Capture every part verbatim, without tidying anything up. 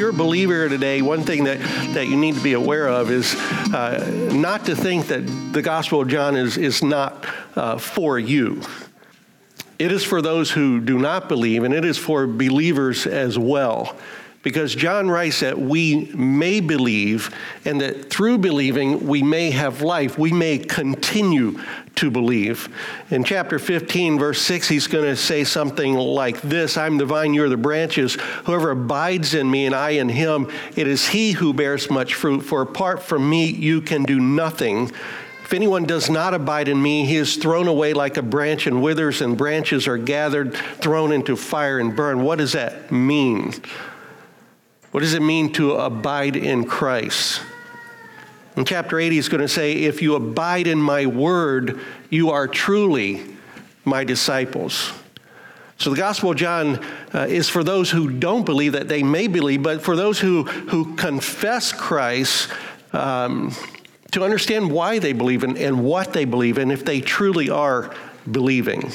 you're a believer today, one thing that, that you need to be aware of is uh, not to think that the Gospel of John is, is not uh, for you. It is for those who do not believe, and it is for believers as well. Because John writes that we may believe, and that through believing, we may have life. We may continue to believe. In chapter fifteen, verse six, he's going to say something like this: I'm the vine, you're the branches. Whoever abides in me and I in him, it is he who bears much fruit. For apart from me, you can do nothing. If anyone does not abide in me, he is thrown away like a branch and withers, and branches are gathered, thrown into fire and burned. What does that mean? What does it mean to abide in Christ? In chapter eight, he's going to say, if you abide in my word, you are truly my disciples. So the Gospel of John uh, is for those who don't believe, that they may believe, but for those who, who confess Christ, um, to understand why they believe and, and what they believe, and if they truly are believing.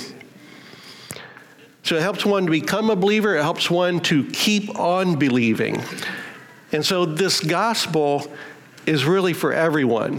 So it helps one to become a believer. It helps one to keep on believing. And so this gospel is really for everyone.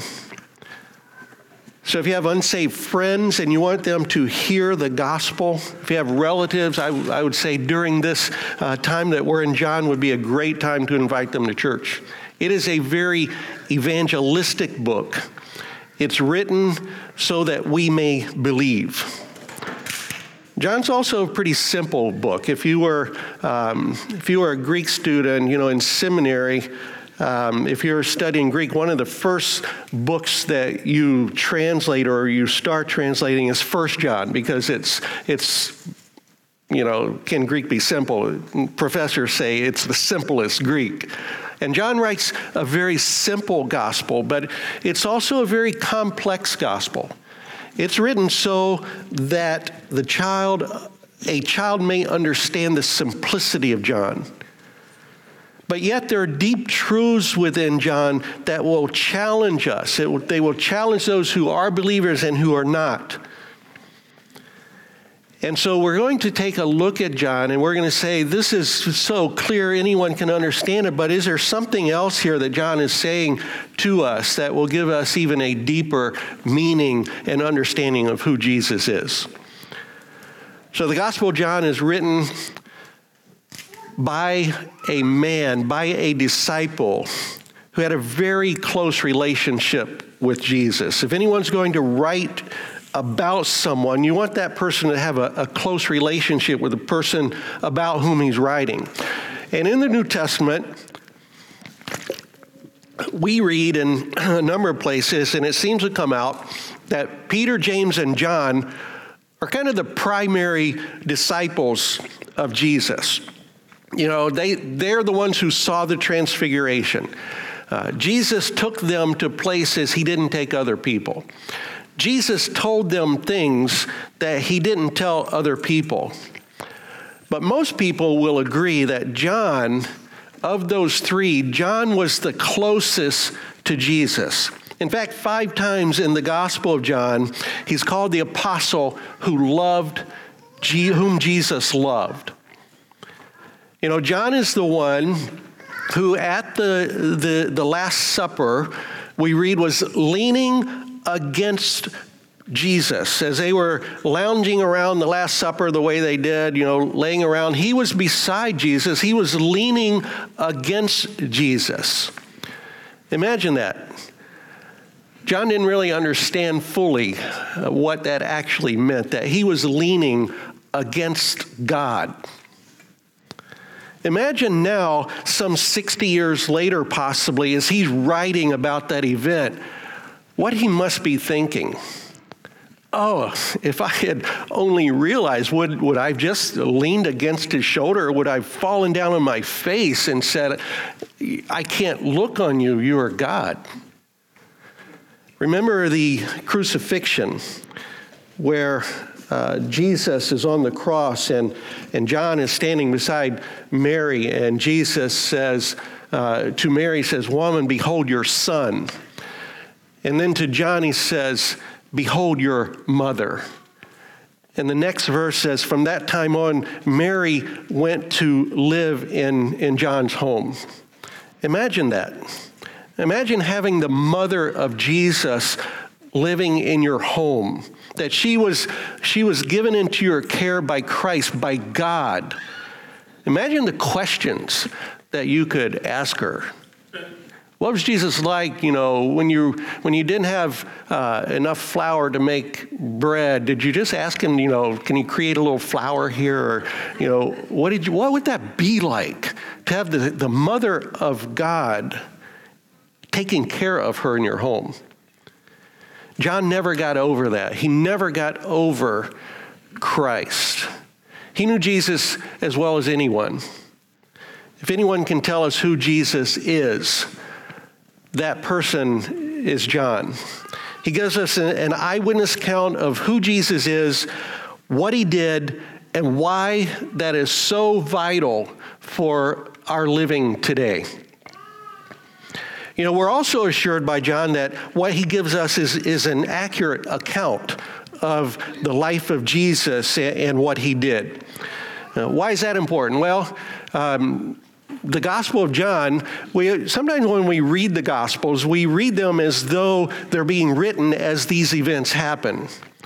So if you have unsaved friends and you want them to hear the gospel, if you have relatives, I, I would say during this uh, time that we're in John would be a great time to invite them to church. It is a very evangelistic book. It's written so that we may believe. John's also a pretty simple book. If you were um, if you were a Greek student, you know, in seminary, um, if you're studying Greek, one of the first books that you translate or you start translating is First John, because it's it's you know, can Greek be simple? Professors say it's the simplest Greek. And John writes a very simple gospel, but it's also a very complex gospel. It's written so that the child, a child may understand the simplicity of John. But yet there are deep truths within John that will challenge us. It, they will challenge those who are believers and who are not. And so we're going to take a look at John, and we're going to say, this is so clear anyone can understand it, but is there something else here that John is saying to us that will give us even a deeper meaning and understanding of who Jesus is? So the Gospel of John is written by a man, by a disciple who had a very close relationship with Jesus. If anyone's going to write about someone, you want that person to have a, a close relationship with the person about whom he's writing. And in the New Testament, we read in a number of places, and it seems to come out, that Peter, James, and John are kind of the primary disciples of Jesus. You know, they, they're the ones who saw the transfiguration. Uh, Jesus took them to places he didn't take other people. Jesus told them things that he didn't tell other people. But most people will agree that John, of those three, John was the closest to Jesus. In fact, five times in the Gospel of John, he's called the apostle who loved, whom Jesus loved. You know, John is the one who at the, the, the Last Supper, we read, was leaning against Jesus. As they were lounging around the Last Supper the way they did, you know, laying around, he was beside Jesus. He was leaning against Jesus. Imagine that. John didn't really understand fully what that actually meant, that he was leaning against God. Imagine now, some sixty years later possibly, as he's writing about that event, what he must be thinking. Oh, if I had only realized, would, would I have just leaned against his shoulder, or would I have fallen down on my face and said, I can't look on you, you are God. Remember the crucifixion where uh, Jesus is on the cross and, and John is standing beside Mary, and Jesus says uh, to Mary, says, woman, behold your son. And then to John he says, behold your mother. And the next verse says, from that time on, Mary went to live in, in John's home. Imagine that. Imagine having the mother of Jesus living in your home, that she was, she was given into your care by Christ, by God. Imagine the questions that you could ask her. What was Jesus like, you know, when you when you didn't have uh, enough flour to make bread? Did you just ask him, you know, can you create a little flour here? Or, you know, what did you? What would that be like to have the, the mother of God taking care of her in your home? John never got over that. He never got over Christ. He knew Jesus as well as anyone. If anyone can tell us who Jesus is, that person is John. He gives us an eyewitness account of who Jesus is, what he did, and why that is so vital for our living today. You know, we're also assured by John that what he gives us is, is an accurate account of the life of Jesus and what he did. Uh, why is that important? Well, um, the Gospel of John, we sometimes when we read the Gospels, we read them as though they're being written as these events happen.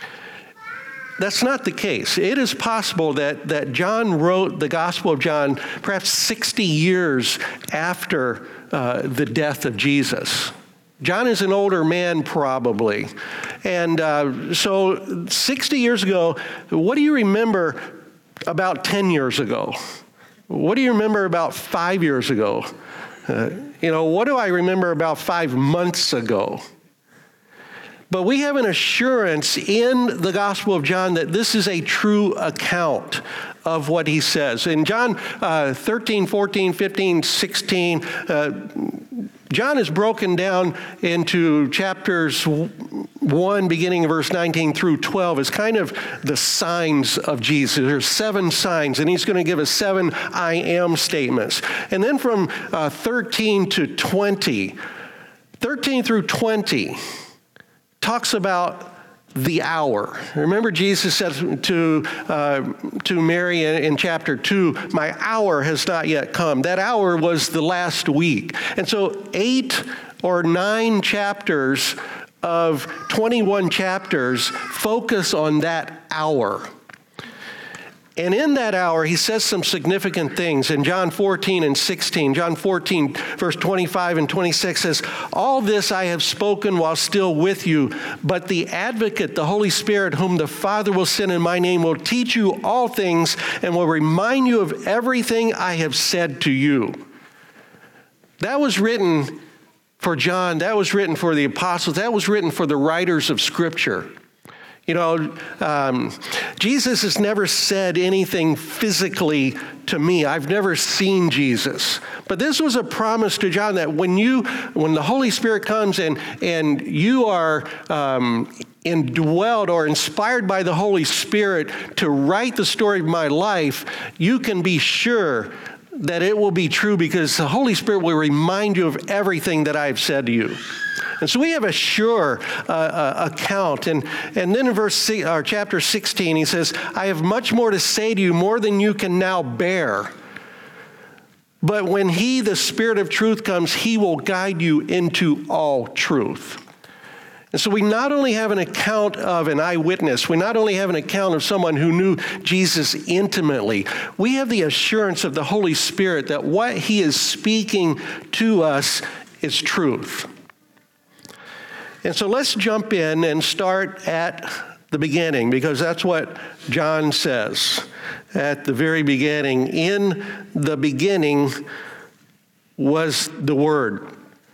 That's not the case. It is possible that, that John wrote the Gospel of John perhaps sixty years after uh, the death of Jesus. John is an older man, probably. And uh, so sixty years ago, what do you remember about ten years ago? What do you remember about five years ago? Uh, you know, what do I remember about five months ago? But we have an assurance in the Gospel of John that this is a true account of what he says. In John uh, thirteen, fourteen, fifteen, sixteen, uh, John is broken down into chapters one, beginning in verse nineteen through twelve, as kind of the signs of Jesus. There's seven signs, and he's going to give us seven I am statements. And then from uh, thirteen to twenty, thirteen through twenty, talks about the hour. Remember, Jesus said to uh, to Mary in, in chapter two, "My hour has not yet come." That hour was the last week. And so eight or nine chapters of twenty-one chapters focus on that hour. And in that hour, he says some significant things. In John fourteen and sixteen, John fourteen, verse twenty-five and twenty-six says, "All this I have spoken while still with you, but the advocate, the Holy Spirit, whom the Father will send in my name, will teach you all things and will remind you of everything I have said to you." That was written for John. That was written for the apostles. That was written for the writers of Scripture. You know, um, Jesus has never said anything physically to me. I've never seen Jesus. But this was a promise to John that when you, when the Holy Spirit comes and, and you are um, indwelled or inspired by the Holy Spirit to write the story of my life, you can be sure that it will be true because the Holy Spirit will remind you of everything that I've said to you. And so we have a sure uh, uh, account. And, and then in verse six, or chapter sixteen, he says, "I have much more to say to you, more than you can now bear. But when he, the Spirit of truth, comes, he will guide you into all truth." And so we not only have an account of an eyewitness, we not only have an account of someone who knew Jesus intimately, we have the assurance of the Holy Spirit that what he is speaking to us is truth. And so let's jump in and start at the beginning, because that's what John says at the very beginning. In the beginning was the Word.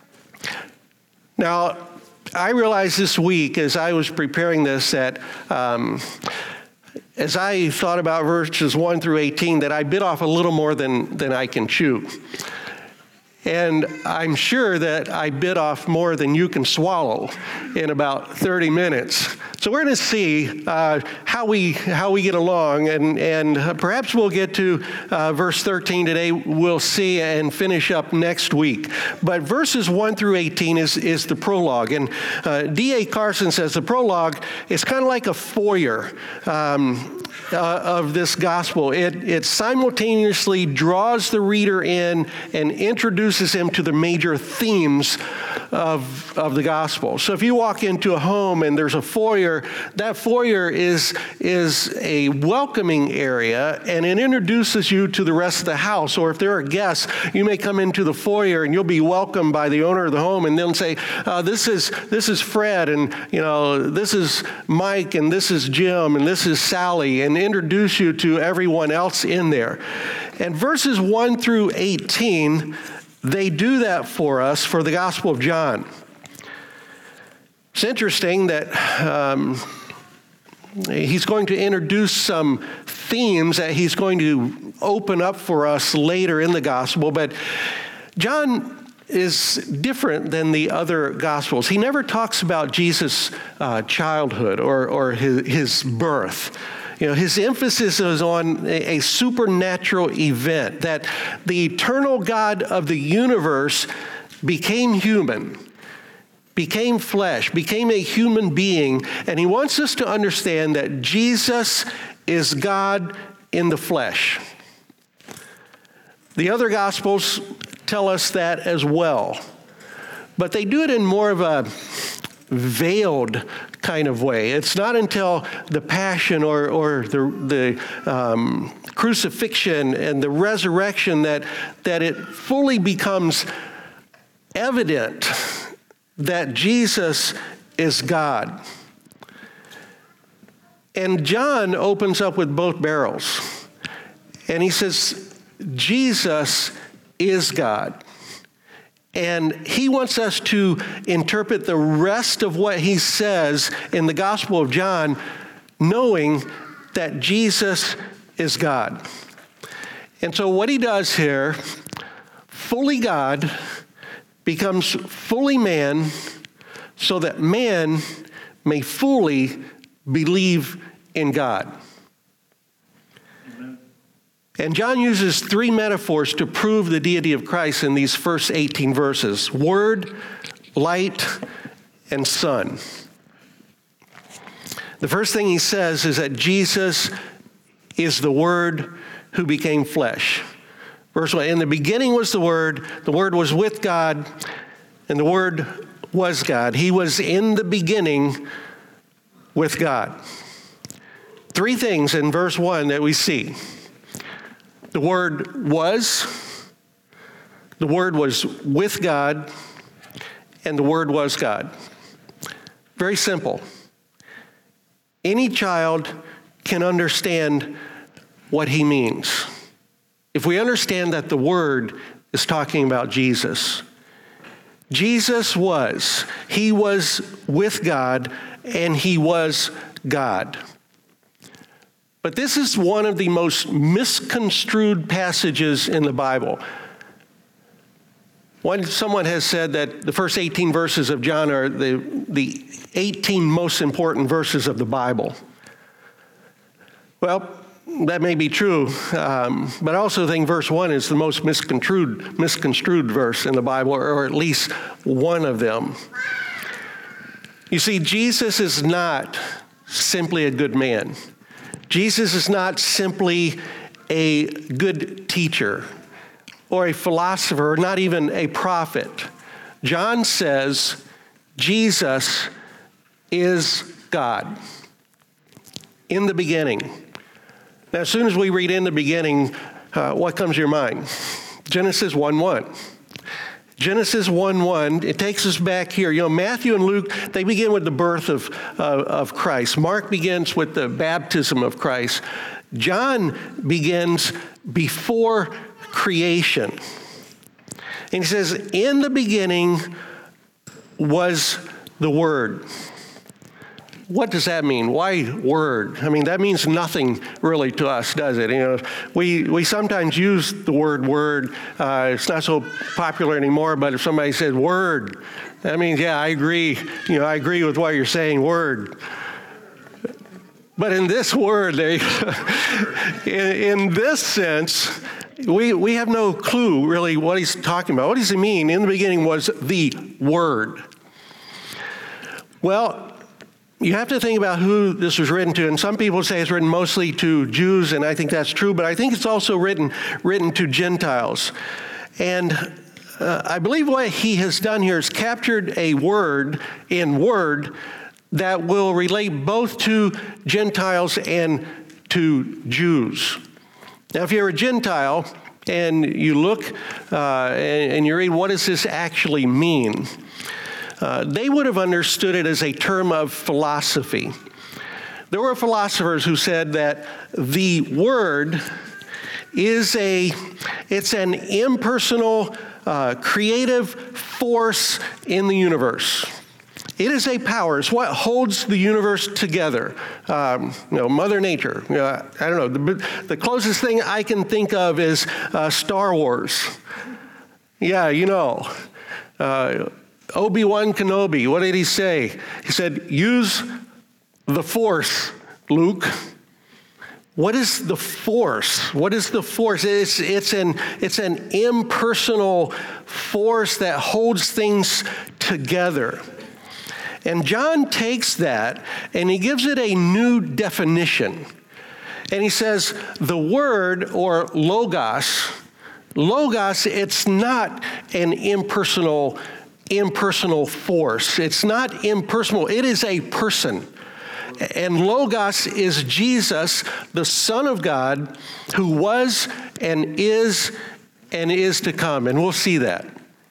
Now, I realized this week as I was preparing this that um, as I thought about verses one through eighteen, that I bit off a little more than, than I can chew. And I'm sure that I bit off more than you can swallow in about thirty minutes. So we're going to see uh, how we how we get along, and and perhaps we'll get to uh, verse thirteen today. We'll see and finish up next week. But verses one through eighteen is is the prologue, and uh, D A Carson says the prologue is kind of like a foyer. Um, uh, of this gospel. It, it simultaneously draws the reader in and introduces him to the major themes of, of the gospel. So if you walk into a home and there's a foyer, that foyer is, is a welcoming area, and it introduces you to the rest of the house. Or if there are guests, you may come into the foyer and you'll be welcomed by the owner of the home, and they'll say, uh, this is this is Fred, and you know, this is Mike, and this is Jim, and this is Sally, and introduce you to everyone else in there. And verses one through eighteen, they do that for us for the Gospel of John. It's interesting that um, he's going to introduce some themes that he's going to open up for us later in the Gospel, but John is different than the other Gospels. He never talks about Jesus' uh, childhood or, or his, his birth. You know, his emphasis is on a, a supernatural event, that the eternal God of the universe became human, became flesh, became a human being, and he wants us to understand that Jesus is God in the flesh. The other Gospels tell us that as well, but they do it in more of a veiled kind of way. It's not until the passion or, or the, the um, crucifixion and the resurrection that, that it fully becomes evident that Jesus is God. And John opens up with both barrels, and he says, Jesus is God. And he wants us to interpret the rest of what he says in the Gospel of John, knowing that Jesus is God. And so what he does here, fully God becomes fully man, so that man may fully believe in God. And John uses three metaphors to prove the deity of Christ in these first eighteen verses: Word, light, and sun. The first thing he says is that Jesus is the Word who became flesh. Verse one, in the beginning was the Word, the Word was with God, and the Word was God. He was in the beginning with God. Three things in verse one that we see. The Word was, the Word was with God, and the Word was God. Very simple. Any child can understand what he means. If we understand that the Word is talking about Jesus, Jesus was, he was with God, and he was God. But this is one of the most misconstrued passages in the Bible. One, someone has said that the first eighteen verses of John are the, the eighteen most important verses of the Bible. Well, that may be true, um, but I also think verse one is the most misconstrued, misconstrued verse in the Bible, or at least one of them. You see, Jesus is not simply a good man. Jesus is not simply a good teacher or a philosopher, or not even a prophet. John says Jesus is God in the beginning. Now, as soon as we read in the beginning, uh, what comes to your mind? Genesis one one. Genesis one one, it takes us back here. You know, Matthew and Luke, they begin with the birth of, uh, of Christ. Mark begins with the baptism of Christ. John begins before creation. And he says, in the beginning was the Word. What does that mean? Why word? I mean, that means nothing really to us, does it? You know, we we sometimes use the word word. Uh, it's not so popular anymore, but if somebody says word, that means, yeah, I agree. You know, I agree with what you're saying, word. But in this word, they, in, in this sense, we, we have no clue really what he's talking about. What does he mean? In the beginning was the Word. Well, you have to think about who this was written to. And some people say it's written mostly to Jews, and I think that's true. But I think it's also written, written to Gentiles. And uh, I believe what he has done here is captured a word in word that will relate both to Gentiles and to Jews. Now, if you're a Gentile and you look uh, and, and you read, what does this actually mean? Uh, they would have understood it as a term of philosophy. There were philosophers who said that the word is a, it's an impersonal, uh, creative force in the universe. It is a power. It's what holds the universe together. Um, you know, Mother Nature. You know, I don't know. The, the closest thing I can think of is uh, Star Wars. Yeah, you know. Uh, Obi-Wan Kenobi, what did he say? He said, use the Force, Luke. What is the Force? What is the Force? It's, it's, an, it's an impersonal force that holds things together. And John takes that and he gives it a new definition. And he says the word, or logos, logos, it's not an impersonal, impersonal force. It's not impersonal. It is a person. And logos is Jesus, the Son of God, who was and is and is to come. And we'll see that.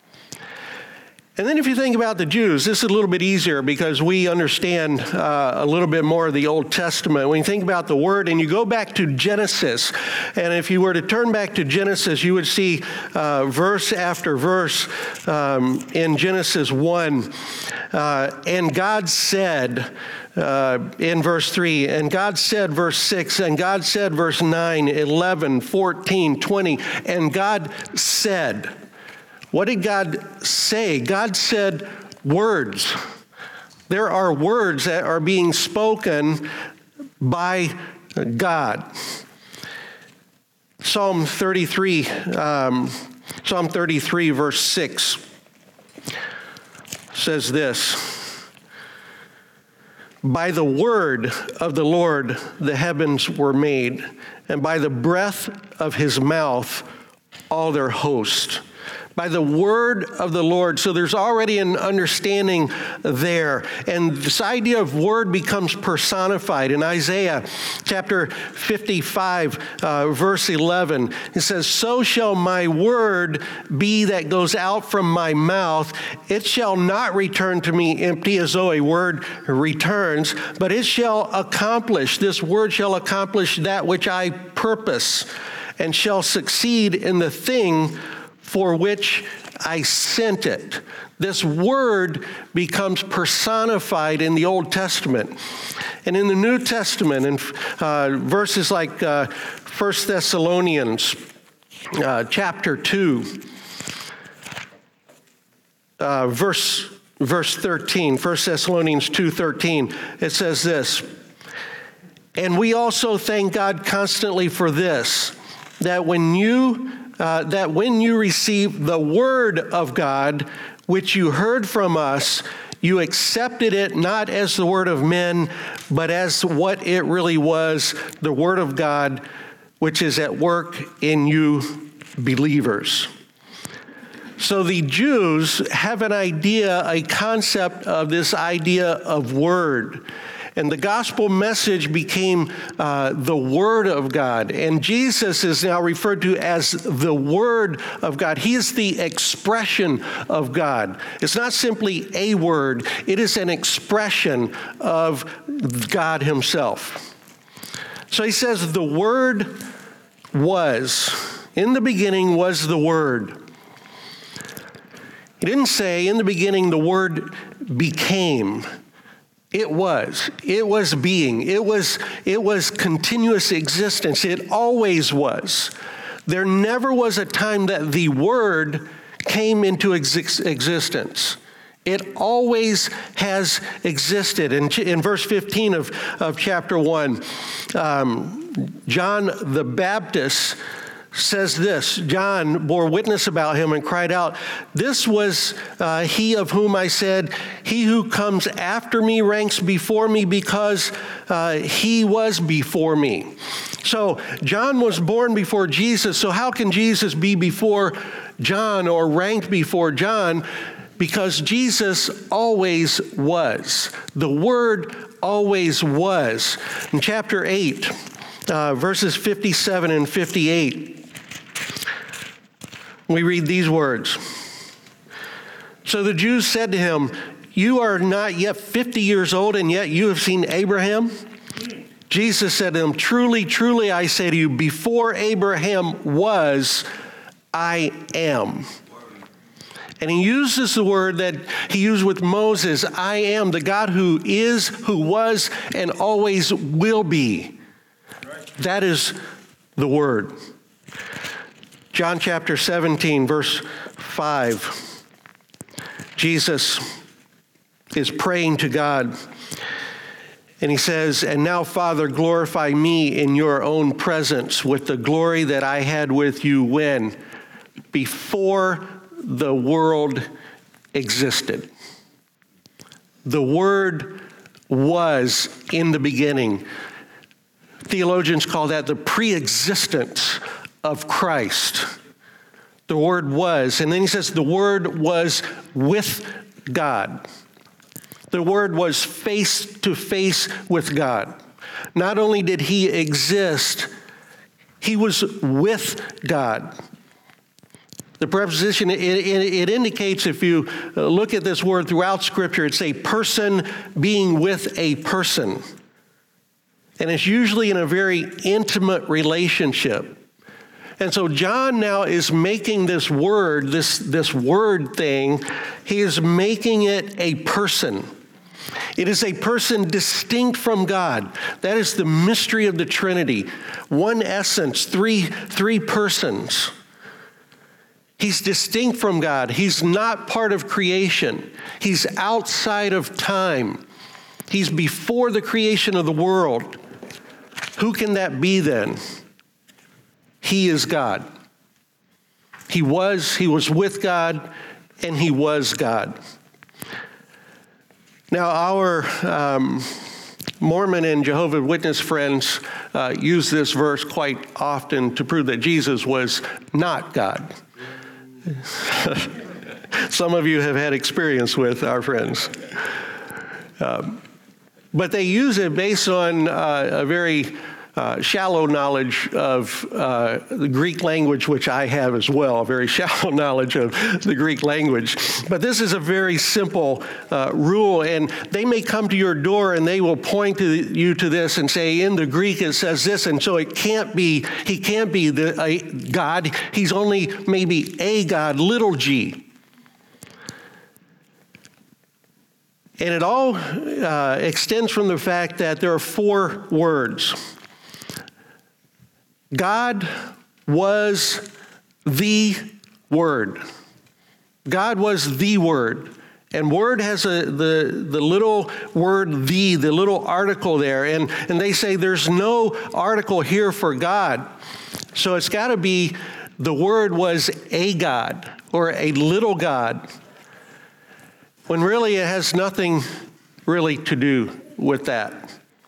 And then if you think about the Jews, this is a little bit easier because we understand uh, a little bit more of the Old Testament. When you think about the word and you go back to Genesis, and if you were to turn back to Genesis, you would see uh, verse after verse um, in Genesis one. Uh, and God said, uh, in verse three, and God said, verse six, and God said, verse nine, eleven, fourteen, twenty, and God said. What did God say? God said words. There are words that are being spoken by God. Psalm thirty-three, um, Psalm thirty-three, verse six says this: by the word of the Lord the heavens were made, and by the breath of his mouth all their host. By the word of the Lord. So there's already an understanding there. And this idea of word becomes personified. In Isaiah chapter fifty-five, uh, verse eleven, it says, so shall my word be that goes out from my mouth. It shall not return to me empty, as though a word returns, but it shall accomplish, this word shall accomplish that which I purpose, and shall succeed in the thing for which I sent it. This word becomes personified in the Old Testament. And in the New Testament, in uh, verses like uh, First Thessalonians uh, chapter two, uh, verse, verse thirteen, First Thessalonians two thirteen, it says this: and we also thank God constantly for this, that when you Uh, that when you receive the word of God, which you heard from us, you accepted it not as the word of men, but as what it really was, the word of God, which is at work in you believers. So the Jews have an idea, a concept of this idea of word. And the gospel message became uh, the Word of God. And Jesus is now referred to as the Word of God. He is the expression of God. It's not simply a word. It is an expression of God himself. So he says the Word was. In the beginning was the Word. He didn't say in the beginning the Word became. It was. It was being. It was, it was continuous existence. It always was. There never was a time that the Word came into ex- existence. It always has existed. In, in verse fifteen of, of chapter one, um, John the Baptist says this, John bore witness about him and cried out, "This was uh, he of whom I said, he who comes after me ranks before me because uh, he was before me." So John was born before Jesus. So how can Jesus be before John or ranked before John? Because Jesus always was. The Word always was. In chapter eight, uh, verses fifty-seven and fifty-eight, we read these words. "So the Jews said to him, 'You are not yet fifty years old, and yet you have seen Abraham?' Jesus said to them, 'Truly, truly, I say to you, before Abraham was, I am.'" And he uses the word that he used with Moses, "I am," the God who is, who was, and always will be. That is the Word. John chapter seventeen, verse five. Jesus is praying to God. And he says, "And now, Father, glorify me in your own presence with the glory that I had with you when? Before the world existed." The Word was in the beginning. Theologians call that the pre-existence of Christ. The Word was. And then he says the Word was with God. The Word was face to face with God. Not only did he exist, he was with God. The preposition, it, it, it indicates, if you look at this word throughout Scripture, it's a person being with a person. And it's usually in a very intimate relationship. And so John now is making this word, this, this word thing, he is making it a person. It is a person distinct from God. That is the mystery of the Trinity. One essence, three, three persons. He's distinct from God. He's not part of creation. He's outside of time. He's before the creation of the world. Who can that be then? He is God. He was, he was with God, and he was God. Now, our um, Mormon and Jehovah's Witness friends uh, use this verse quite often to prove that Jesus was not God. Some of you have had experience with our friends. Um, but they use it based on uh, a very uh, shallow knowledge of uh, the Greek language, which I have as well, a very shallow knowledge of the Greek language. But this is a very simple uh, rule, and they may come to your door and they will point to you to this and say, in the Greek it says this, and so it can't be, he can't be the a God, he's only maybe a God, little g. And it all uh, extends from the fact that there are four words. God was the Word. God was the Word. And Word has a, the, the little word the, the little article there. And, and they say there's no article here for God. So it's got to be the Word was a God or a little God. When really it has nothing really to do with that.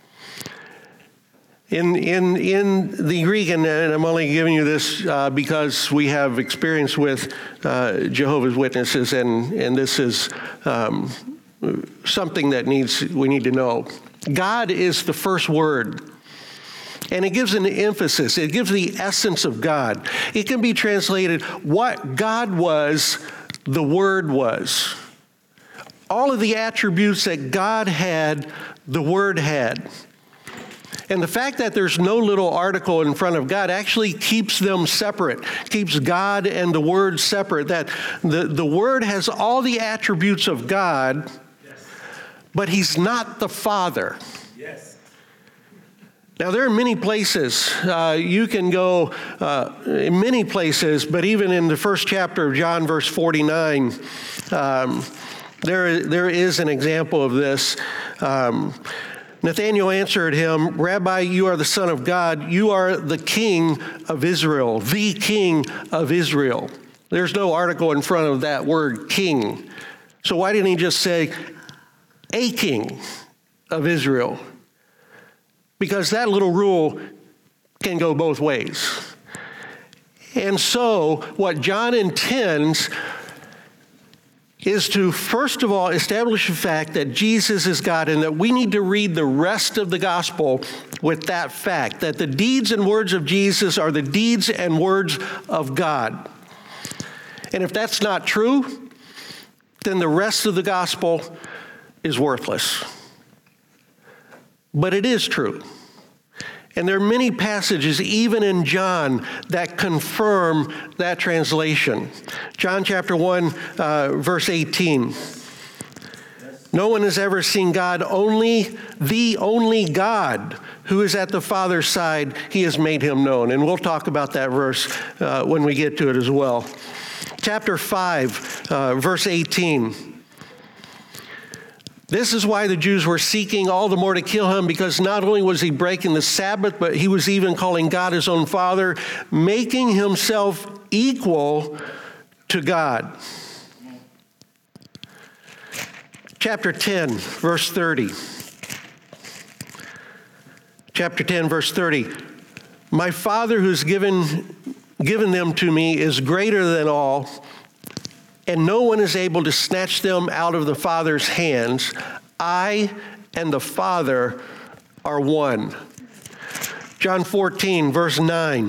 In in in the Greek, and, and I'm only giving you this uh, because we have experience with uh, Jehovah's Witnesses, and, and this is um, something that needs we need to know. God is the first word. And it gives an emphasis. It gives the essence of God. It can be translated, what God was, the Word was. All of the attributes that God had, the Word had. And the fact that there's no little article in front of God actually keeps them separate, keeps God and the Word separate. That the, the Word has all the attributes of God, yes, but he's not the Father. Yes. Now, there are many places uh, you can go, uh, in many places, but even in the first chapter of John, verse forty-nine, um, there, there is an example of this. Um, Nathanael answered him, Rabbi, you are the Son of God. You are the King of Israel, the King of Israel. There's no article in front of that word king. So why didn't he just say a king of Israel? Because that little rule can go both ways. And so what John intends is to, first of all, establish the fact that Jesus is God, and that we need to read the rest of the gospel with that fact, that the deeds and words of Jesus are the deeds and words of God. And if that's not true, then the rest of the gospel is worthless. But it is true. And there are many passages, even in John, that confirm that translation. John chapter one, uh, verse eighteen. No one has ever seen God, only the only God who is at the Father's side, he has made him known. And we'll talk about that verse uh, when we get to it as well. Chapter five, uh, verse eighteen. This is why the Jews were seeking all the more to kill him, because not only was he breaking the Sabbath, but he was even calling God his own Father, making himself equal to God. Chapter ten, verse thirty. Chapter ten, verse thirty. My Father who's given, given them to me is greater than all, and no one is able to snatch them out of the Father's hands. I and the Father are one. John fourteen, verse nine.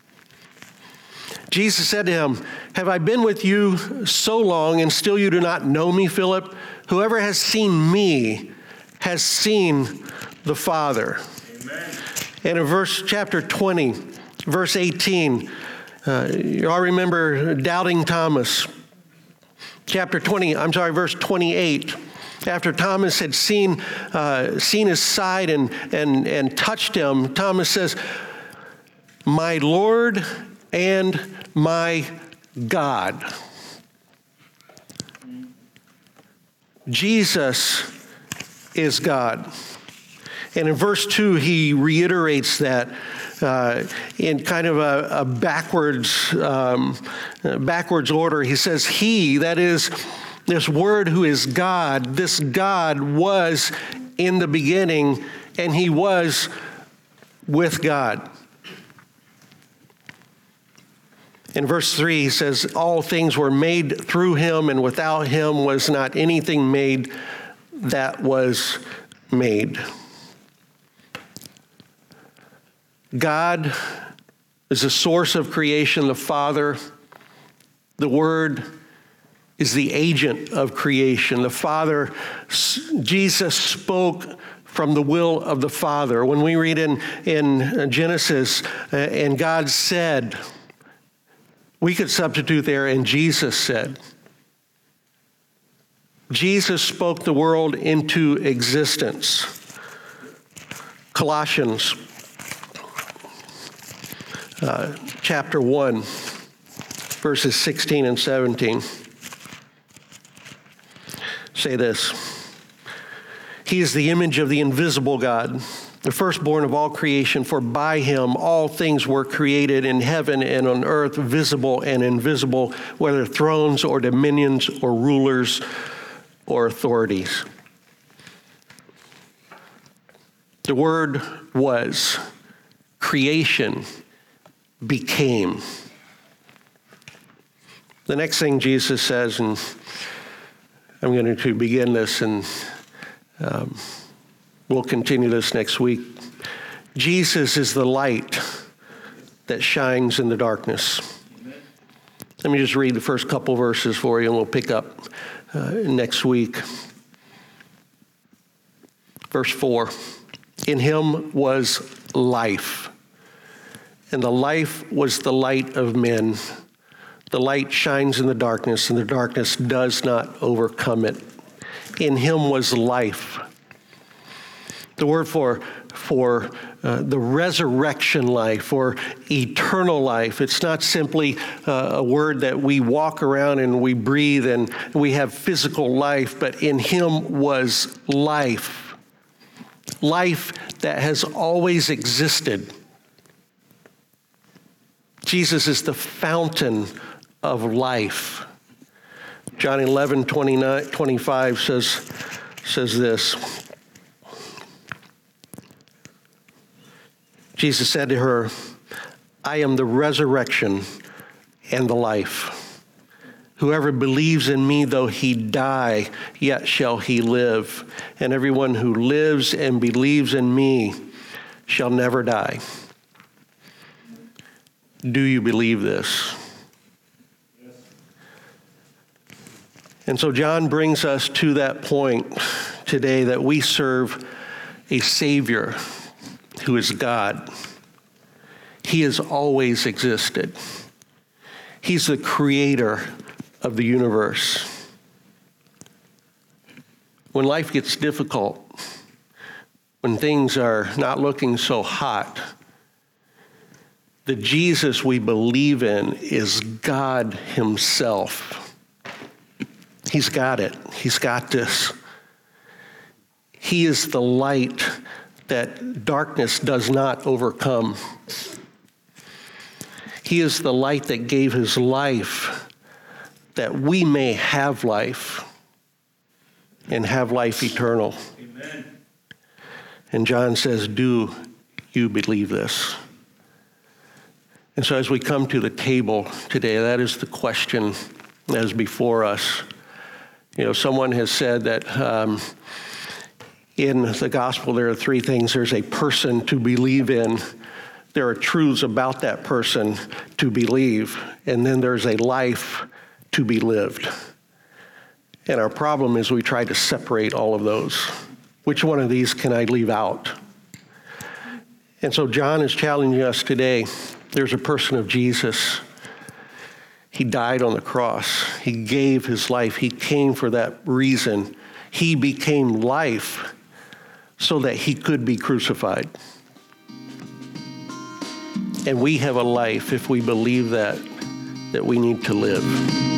Jesus said to him, have I been with you so long, and still you do not know me, Philip? Whoever has seen me has seen the Father. Amen. And in verse chapter twenty, verse eighteen, uh, you all remember doubting Thomas. Chapter twenty, I'm sorry, verse twenty-eight. After Thomas had seen uh, seen his side and, and, and touched him, Thomas says, my Lord and my God. Jesus is God. And in verse two, he reiterates that uh, in kind of a, a backwards, um, backwards order. He says, he, that is, this word who is God, this God was in the beginning, and he was with God. In verse three, he says, all things were made through him, and without him was not anything made that was made. God is the source of creation, the Father. The Word is the agent of creation. The Father, Jesus spoke from the will of the Father. When we read in, in Genesis, uh, and God said, we could substitute there, and Jesus said. Jesus spoke the world into existence. Colossians uh, chapter one, verses sixteen and seventeen. Say this. He is the image of the invisible God, the firstborn of all creation, for by him all things were created in heaven and on earth, visible and invisible, whether thrones or dominions or rulers or authorities. The Word was, creation became. The next thing Jesus says, and I'm going to begin this, and um, we'll continue this next week. Jesus is the light that shines in the darkness. Amen. Let me just read the first couple verses for you, and we'll pick up uh, next week. Verse four, in him was life, and the life was the light of men. The light shines in the darkness, and the darkness does not overcome it. In him was life. The word for, for uh, the resurrection life or eternal life, it's not simply uh, a word that we walk around and we breathe and we have physical life, but in him was life. life that has always existed. Jesus is the fountain of life. John eleven, twenty-nine, twenty-five says, says this. Jesus said to her, I am the resurrection and the life. Whoever believes in me, though he die, yet shall he live. And everyone who lives and believes in me shall never die. Do you believe this? Yes. And so John brings us to that point today that we serve a Savior who is God. He has always existed. He's the creator of the universe. When life gets difficult, when things are not looking so hot, the Jesus we believe in is God himself. He's got it. He's got this. He is the light that darkness does not overcome. He is the light that gave his life that we may have life and have life eternal. Amen. And John says, do you believe this? And so as we come to the table today, that is the question that is before us. You know, someone has said that um, in the gospel there are three things. There's a person to believe in. There are truths about that person to believe. And then there's a life to be lived. And our problem is we try to separate all of those. Which one of these can I leave out? And so John is challenging us today. There's a person of Jesus. He died on the cross. He gave his life. He came for that reason. He became life so that he could be crucified. And we have a life, if we believe that, that we need to live.